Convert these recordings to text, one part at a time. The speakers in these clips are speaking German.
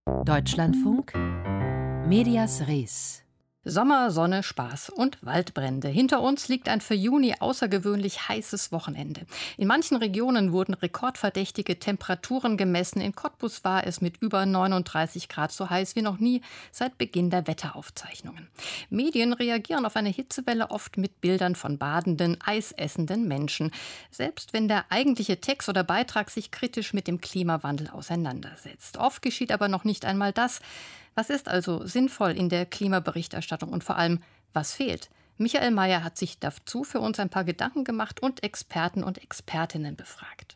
Deutschlandfunk, Medias Res. Sommer, Sonne, Spaß und Waldbrände. Hinter uns liegt ein für Juni außergewöhnlich heißes Wochenende. In manchen Regionen wurden rekordverdächtige Temperaturen gemessen. In Cottbus war es mit über 39 Grad so heiß wie noch nie seit Beginn der Wetteraufzeichnungen. Medien reagieren auf eine Hitzewelle oft mit Bildern von badenden, eisessenden Menschen. Selbst wenn der eigentliche Text oder Beitrag sich kritisch mit dem Klimawandel auseinandersetzt. Oft geschieht aber noch nicht einmal das. Was ist also sinnvoll in der Klimaberichterstattung und vor allem, was fehlt? Michael Mayer hat sich dazu für uns ein paar Gedanken gemacht und Experten und Expertinnen befragt.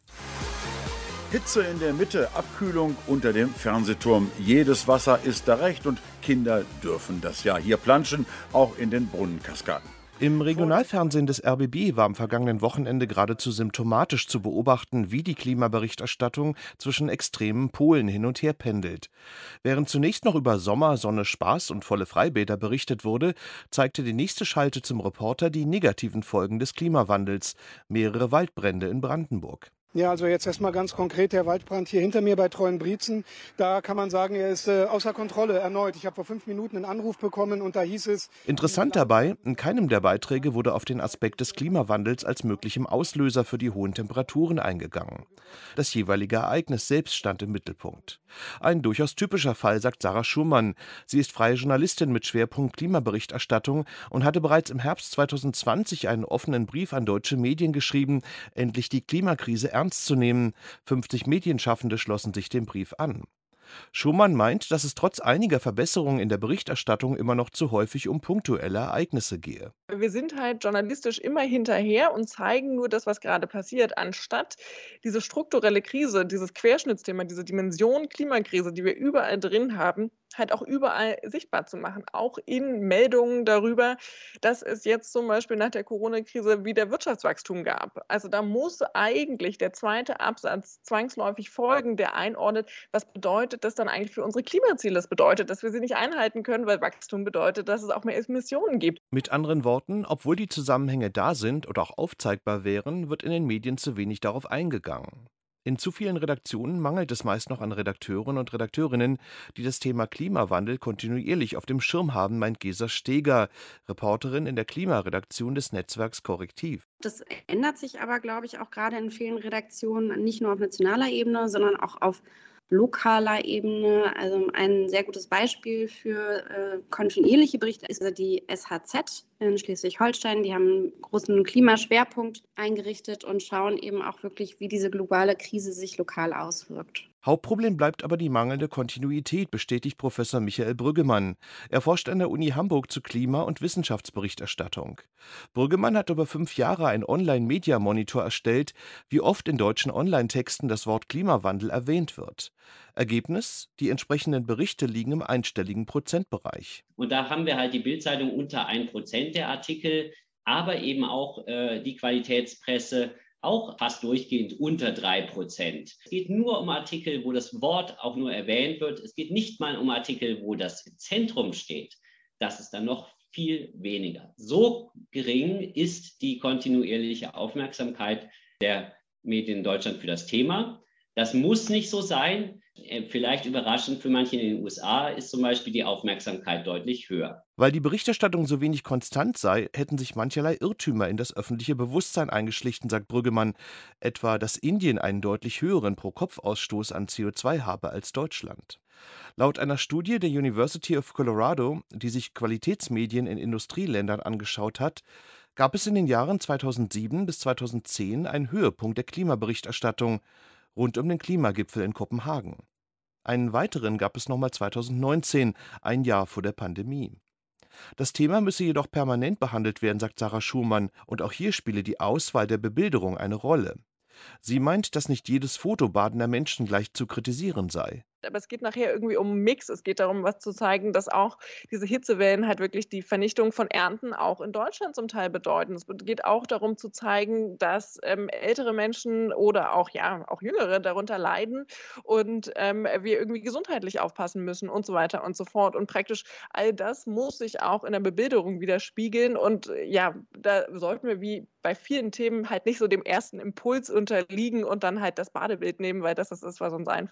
Hitze in der Mitte, Abkühlung unter dem Fernsehturm. Jedes Wasser ist da recht und Kinder dürfen das ja hier planschen, auch in den Brunnenkaskaden. Im Regionalfernsehen des RBB war am vergangenen Wochenende geradezu symptomatisch zu beobachten, wie die Klimaberichterstattung zwischen extremen Polen hin und her pendelt. Während zunächst noch über Sommer, Sonne, Spaß und volle Freibäder berichtet wurde, zeigte die nächste Schalte zum Reporter die negativen Folgen des Klimawandels: mehrere Waldbrände in Brandenburg. Ja, also jetzt erstmal ganz konkret der Waldbrand hier hinter mir bei Treuenbrietzen. Da kann man sagen, er ist außer Kontrolle erneut. Ich habe vor 5 Minuten einen Anruf bekommen und da hieß es... Interessant dabei, in keinem der Beiträge wurde auf den Aspekt des Klimawandels als möglichem Auslöser für die hohen Temperaturen eingegangen. Das jeweilige Ereignis selbst stand im Mittelpunkt. Ein durchaus typischer Fall, sagt Sarah Schumann. Sie ist freie Journalistin mit Schwerpunkt Klimaberichterstattung und hatte bereits im Herbst 2020 einen offenen Brief an deutsche Medien geschrieben, endlich die Klimakrise ernst zu nehmen. 50 Medienschaffende schlossen sich dem Brief an. Schumann meint, dass es trotz einiger Verbesserungen in der Berichterstattung immer noch zu häufig um punktuelle Ereignisse gehe. Wir sind halt journalistisch immer hinterher und zeigen nur das, was gerade passiert, anstatt diese strukturelle Krise, dieses Querschnittsthema, diese Dimension Klimakrise, die wir überall drin haben, halt auch überall sichtbar zu machen. Auch in Meldungen darüber, dass es jetzt zum Beispiel nach der Corona-Krise wieder Wirtschaftswachstum gab. Also da muss eigentlich der zweite Absatz zwangsläufig folgen, der einordnet, was bedeutet das dann eigentlich für unsere Klimaziele? Das bedeutet, dass wir sie nicht einhalten können, weil Wachstum bedeutet, dass es auch mehr Emissionen gibt. Mit anderen Worten, obwohl die Zusammenhänge da sind oder auch aufzeigbar wären, wird in den Medien zu wenig darauf eingegangen. In zu vielen Redaktionen mangelt es meist noch an Redakteuren und Redakteurinnen, die das Thema Klimawandel kontinuierlich auf dem Schirm haben, meint Gesa Steger, Reporterin in der Klimaredaktion des Netzwerks Korrektiv. Das ändert sich aber, glaube ich, auch gerade in vielen Redaktionen, nicht nur auf nationaler Ebene, sondern auch auf lokaler Ebene. Also ein sehr gutes Beispiel für kontinuierliche Berichte ist die SHZ in Schleswig-Holstein. Die haben einen großen Klimaschwerpunkt eingerichtet und schauen eben auch wirklich, wie diese globale Krise sich lokal auswirkt. Hauptproblem bleibt aber die mangelnde Kontinuität, bestätigt Professor Michael Brüggemann. Er forscht an der Uni Hamburg zu Klima- und Wissenschaftsberichterstattung. Brüggemann hat über 5 Jahre einen Online-Media-Monitor erstellt, wie oft in deutschen Online-Texten das Wort Klimawandel erwähnt wird. Ergebnis: Die entsprechenden Berichte liegen im einstelligen Prozentbereich. Und da haben wir halt die Bild-Zeitung unter 1% der Artikel, aber eben auch die Qualitätspresse auch fast durchgehend unter 3%. Es geht nur um Artikel, wo das Wort auch nur erwähnt wird. Es geht nicht mal um Artikel, wo das im Zentrum steht. Das ist dann noch viel weniger. So gering ist die kontinuierliche Aufmerksamkeit der Medien in Deutschland für das Thema. Das muss nicht so sein. Vielleicht überraschend für manche in den USA ist zum Beispiel die Aufmerksamkeit deutlich höher. Weil die Berichterstattung so wenig konstant sei, hätten sich mancherlei Irrtümer in das öffentliche Bewusstsein eingeschlichen, sagt Brüggemann. Etwa, dass Indien einen deutlich höheren Pro-Kopf-Ausstoß an CO2 habe als Deutschland. Laut einer Studie der University of Colorado, die sich Qualitätsmedien in Industrieländern angeschaut hat, gab es in den Jahren 2007 bis 2010 einen Höhepunkt der Klimaberichterstattung rund um den Klimagipfel in Kopenhagen. Einen weiteren gab es nochmal 2019, ein Jahr vor der Pandemie. Das Thema müsse jedoch permanent behandelt werden, sagt Sarah Schumann, und auch hier spiele die Auswahl der Bebilderung eine Rolle. Sie meint, dass nicht jedes Foto badender Menschen gleich zu kritisieren sei. Aber es geht nachher irgendwie um einen Mix. Es geht darum, was zu zeigen, dass auch diese Hitzewellen halt wirklich die Vernichtung von Ernten auch in Deutschland zum Teil bedeuten. Es geht auch darum zu zeigen, dass ältere Menschen oder auch, ja, auch Jüngere darunter leiden und wir irgendwie gesundheitlich aufpassen müssen und so weiter und so fort. Und praktisch all das muss sich auch in der Bebilderung widerspiegeln. Und ja, da sollten wir wie bei vielen Themen halt nicht so dem ersten Impuls unterliegen und dann halt das Badebild nehmen, weil das ist, was uns einfällt.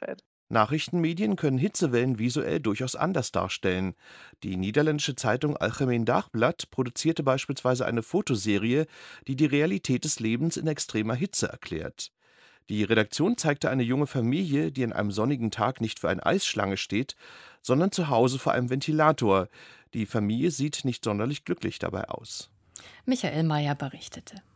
Nachrichtenmedien können Hitzewellen visuell durchaus anders darstellen. Die niederländische Zeitung Algemeen Dagblad produzierte beispielsweise eine Fotoserie, die die Realität des Lebens in extremer Hitze erklärt. Die Redaktion zeigte eine junge Familie, die an einem sonnigen Tag nicht für eine Eisschlange steht, sondern zu Hause vor einem Ventilator. Die Familie sieht nicht sonderlich glücklich dabei aus. Michael Mayer berichtete.